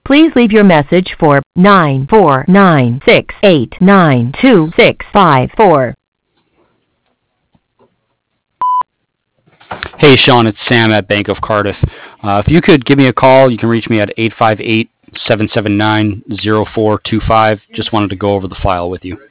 Please leave your message for 949689264. Hey, Sean, it's Sam at Bank of Cardiff. If you could give me a call, you can reach me at 858-779-0425. Just wanted to go over the file with you.